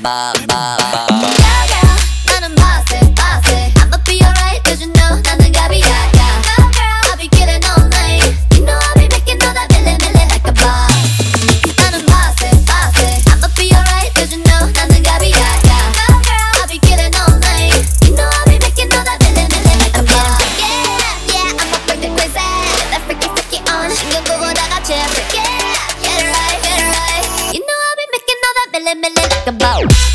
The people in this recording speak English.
girl, 나는 bossy, bossy. I'ma be alright, 'cause you know 나는 갑이야, yeah. Go girl, I'll be killing all night. You know I'll be making all that milli milli like a boss. 나는 bossy, bossy. I'ma be alright, 'cause you know 나는 갑이야, yeah. Go girl, I'll be killing all night. You know I'll be making all that milli milli like a boss. Yeah, yeah, I'ma bring the crazy. That freaky freaky on. 신경 끄고 다 같이 freaky. Get it right, get it right. You know I'll be making all that milli milli like a boss.